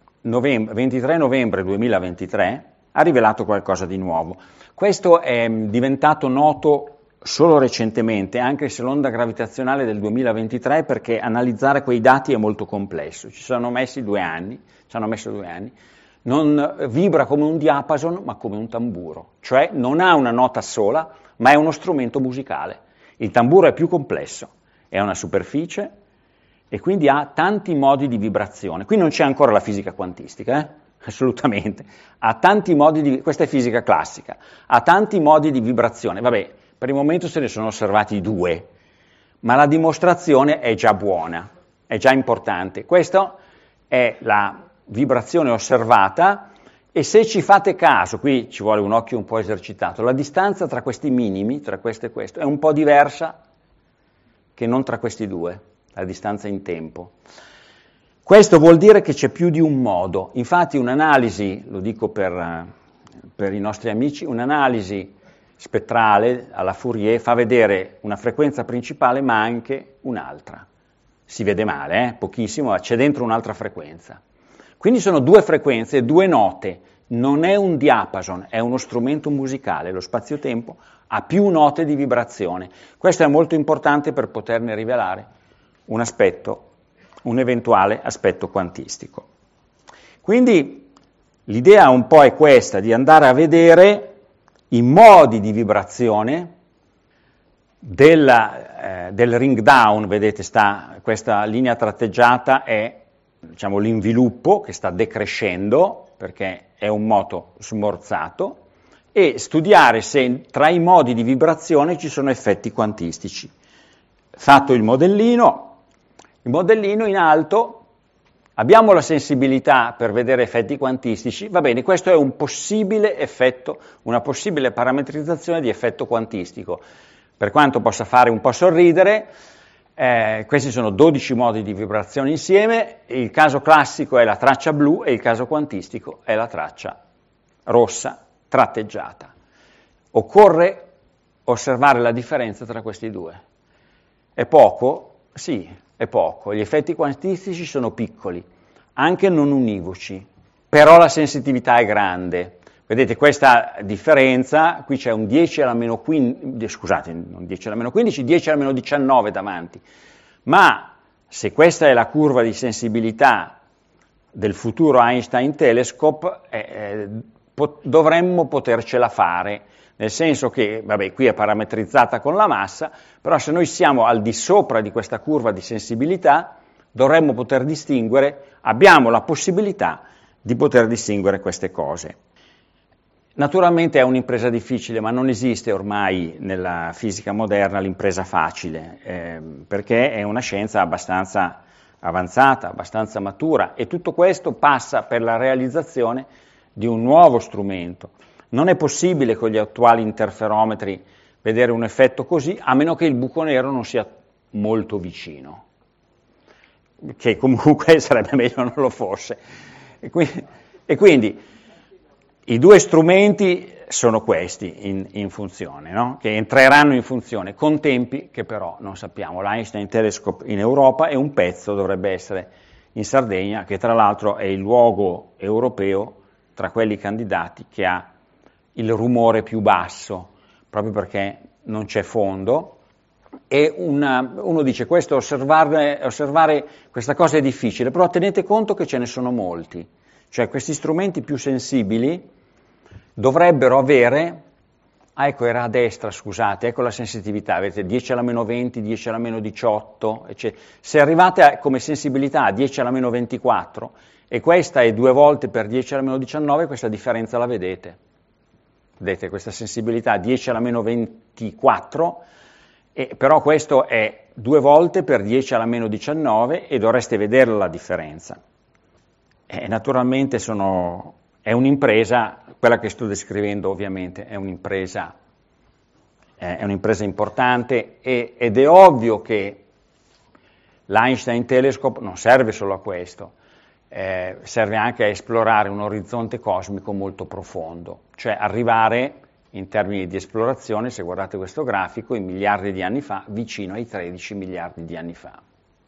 novembre 2023 ha rivelato qualcosa di nuovo. Questo è diventato noto solo recentemente, anche se l'onda gravitazionale del 2023, perché analizzare quei dati è molto complesso. Ci hanno messo 2 anni, non vibra come un diapason, ma come un tamburo, cioè non ha una nota sola, ma è uno strumento musicale. Il tamburo è più complesso, è una superficie e quindi ha tanti modi di vibrazione. Qui non c'è ancora la fisica quantistica, assolutamente. Ha tanti modi questa è fisica classica, ha tanti modi di vibrazione. Vabbè, per il momento se ne sono osservati 2, ma la dimostrazione è già buona, è già importante. Questa è la vibrazione osservata e se ci fate caso, qui ci vuole un occhio un po' esercitato, la distanza tra questi minimi, tra questo e questo, è un po' diversa che non tra questi 2, la distanza in tempo. Questo vuol dire che c'è più di un modo. Infatti un'analisi, lo dico per i nostri amici, un'analisi spettrale alla Fourier fa vedere una frequenza principale ma anche un'altra. Si vede male, pochissimo, ma c'è dentro un'altra frequenza. Quindi sono 2 frequenze, 2 note. Non è un diapason, è uno strumento musicale. Lo spazio-tempo ha più note di vibrazione. Questo è molto importante per poterne rivelare un eventuale aspetto quantistico. Quindi l'idea un po' è questa, di andare a vedere i modi di vibrazione del Ringdown, vedete questa linea tratteggiata è diciamo, l'inviluppo che sta decrescendo, perché è un moto smorzato, e studiare se tra i modi di vibrazione ci sono effetti quantistici. Fatto il modellino in alto, abbiamo la sensibilità per vedere effetti quantistici, va bene, questo è un possibile effetto, una possibile parametrizzazione di effetto quantistico. Per quanto possa fare un po' sorridere, questi sono 12 modi di vibrazione insieme, il caso classico è la traccia blu e il caso quantistico è la traccia rossa tratteggiata. Occorre osservare la differenza tra questi due. È poco? Sì, è poco. Gli effetti quantistici sono piccoli, anche non univoci, però la sensitività è grande. Vedete questa differenza, qui c'è un 10 alla meno 15, scusate, non 10 alla meno 15, 10 alla meno 19 davanti. Ma se questa è la curva di sensibilità del futuro Einstein Telescope, dovremmo potercela fare, nel senso che, vabbè, qui è parametrizzata con la massa, però se noi siamo al di sopra di questa curva di sensibilità, dovremmo poter distinguere, abbiamo la possibilità di poter distinguere queste cose. Naturalmente è un'impresa difficile, ma non esiste ormai nella fisica moderna l'impresa facile, perché è una scienza abbastanza avanzata, abbastanza matura, e tutto questo passa per la realizzazione di un nuovo strumento. Non è possibile con gli attuali interferometri vedere un effetto così, a meno che il buco nero non sia molto vicino, che comunque sarebbe meglio non lo fosse. E quindi i due strumenti sono questi in funzione, no? Che entreranno in funzione con tempi che però non sappiamo. L'Einstein Telescope in Europa e un pezzo dovrebbe essere in Sardegna, che tra l'altro è il luogo europeo tra quelli candidati che ha il rumore più basso, proprio perché non c'è fondo. E uno dice, osservare questa cosa è difficile, però tenete conto che ce ne sono molti. Cioè questi strumenti più sensibili dovrebbero avere, ecco era a destra, scusate, ecco la sensitività, vedete 10 alla meno 20, 10 alla meno 18, eccetera. Se arrivate come sensibilità a 10 alla meno 24 e questa è 2 volte per 10 alla meno 19, questa differenza la vedete. Vedete questa sensibilità 10 alla meno 24, però questo è 2 volte per 10 alla meno 19 e dovreste vedere la differenza. Naturalmente è un'impresa, quella che sto descrivendo ovviamente è un'impresa importante ed è ovvio che l'Einstein Telescope non serve solo a questo, serve anche a esplorare un orizzonte cosmico molto profondo, cioè arrivare in termini di esplorazione, se guardate questo grafico, in miliardi di anni fa, vicino ai 13 miliardi di anni fa.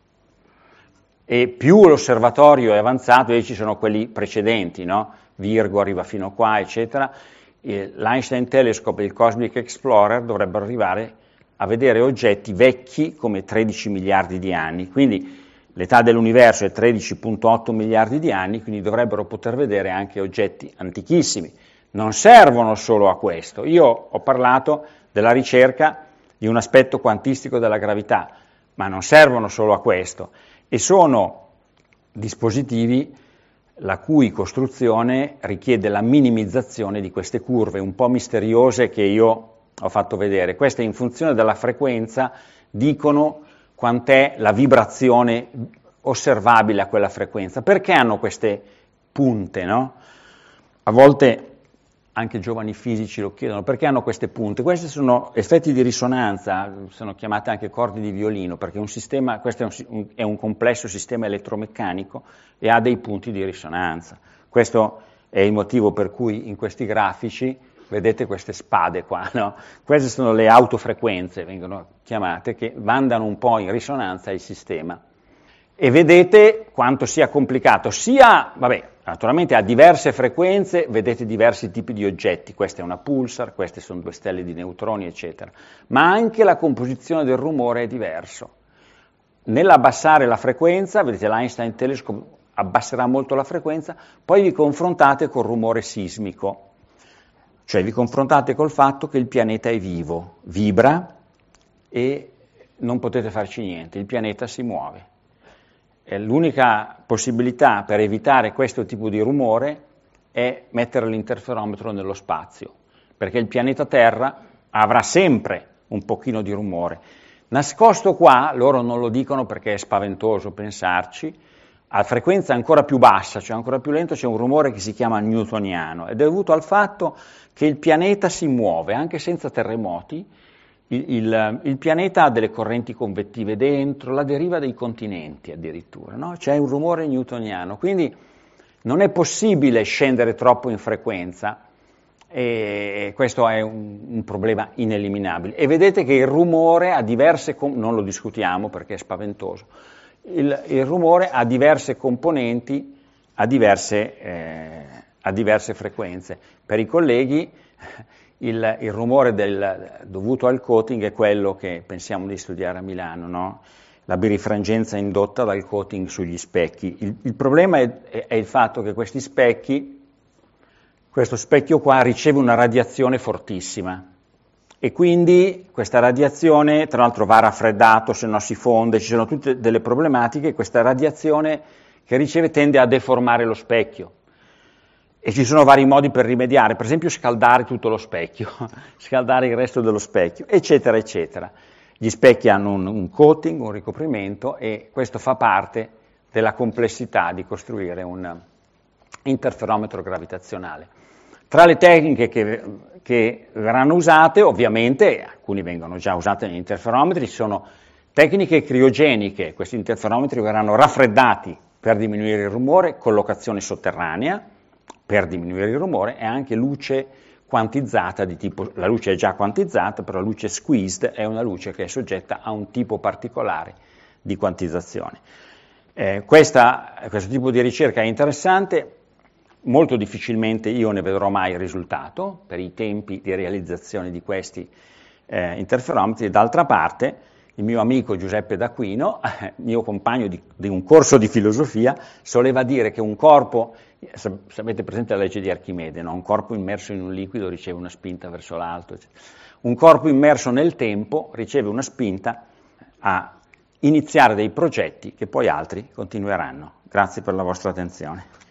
E più l'osservatorio è avanzato, e ci sono quelli precedenti, no? Virgo arriva fino a qua, eccetera, l'Einstein Telescope e il Cosmic Explorer dovrebbero arrivare a vedere oggetti vecchi come 13 miliardi di anni, quindi l'età dell'universo è 13,8 miliardi di anni, quindi dovrebbero poter vedere anche oggetti antichissimi. Non servono solo a questo. Io ho parlato della ricerca di un aspetto quantistico della gravità, ma non servono solo a questo. E sono dispositivi la cui costruzione richiede la minimizzazione di queste curve un po' misteriose che io ho fatto vedere. Queste in funzione della frequenza dicono quant'è la vibrazione osservabile a quella frequenza. Perché hanno queste punte, no? A volte anche giovani fisici lo chiedono, perché hanno queste punte? Questi sono effetti di risonanza, sono chiamate anche corde di violino, perché questo è un complesso sistema elettromeccanico e ha dei punti di risonanza. Questo è il motivo per cui in questi grafici vedete queste spade qua, no? Queste sono le autofrequenze, vengono chiamate, che mandano un po' in risonanza il sistema. E vedete quanto sia complicato, naturalmente a diverse frequenze vedete diversi tipi di oggetti, questa è una pulsar, queste sono 2 stelle di neutroni, eccetera, ma anche la composizione del rumore è diverso. Nell'abbassare la frequenza, vedete l'Einstein Telescope abbasserà molto la frequenza, poi vi confrontate col rumore sismico, cioè vi confrontate col fatto che il pianeta è vivo, vibra e non potete farci niente, il pianeta si muove. l'unica possibilità per evitare questo tipo di rumore è mettere l'interferometro nello spazio, perché il pianeta Terra avrà sempre un pochino di rumore. Nascosto qua, loro non lo dicono perché è spaventoso pensarci, a frequenza ancora più bassa, cioè ancora più lento, c'è un rumore che si chiama newtoniano, ed è dovuto al fatto che il pianeta si muove, anche senza terremoti. Il pianeta ha delle correnti convettive dentro, la deriva dei continenti addirittura, no? C'è un rumore newtoniano, quindi non è possibile scendere troppo in frequenza, e questo è un problema ineliminabile. E vedete che il rumore ha diverse, non lo discutiamo perché è spaventoso, il rumore ha diverse componenti, ha diverse frequenze. Per i colleghi il rumore dovuto al coating è quello che pensiamo di studiare a Milano, no? La birifrangenza indotta dal coating sugli specchi. Il problema è il fatto che questi specchi, questo specchio qua riceve una radiazione fortissima e quindi questa radiazione, tra l'altro, va raffreddato, se no si fonde, ci sono tutte delle problematiche. Questa radiazione che riceve tende a deformare lo specchio e ci sono vari modi per rimediare, per esempio scaldare tutto lo specchio, scaldare il resto dello specchio, eccetera, eccetera. Gli specchi hanno un coating, un ricoprimento, e questo fa parte della complessità di costruire un interferometro gravitazionale. Tra le tecniche che verranno usate, ovviamente, alcune vengono già usate negli interferometri, sono tecniche criogeniche. Questi interferometri verranno raffreddati per diminuire il rumore, collocazione sotterranea per diminuire il rumore, e anche luce quantizzata di tipo, la luce è già quantizzata, però la luce squeezed è una luce che è soggetta a un tipo particolare di quantizzazione. Questo tipo di ricerca è interessante. Molto difficilmente io ne vedrò mai il risultato per i tempi di realizzazione di questi interferometri. D'altra parte, il mio amico Giuseppe D'Aquino, mio compagno di un corso di filosofia, soleva dire che un corpo, sapete presente la legge di Archimede, no? Un corpo immerso in un liquido riceve una spinta verso l'alto, eccetera. Un corpo immerso nel tempo riceve una spinta a iniziare dei progetti che poi altri continueranno. Grazie per la vostra attenzione.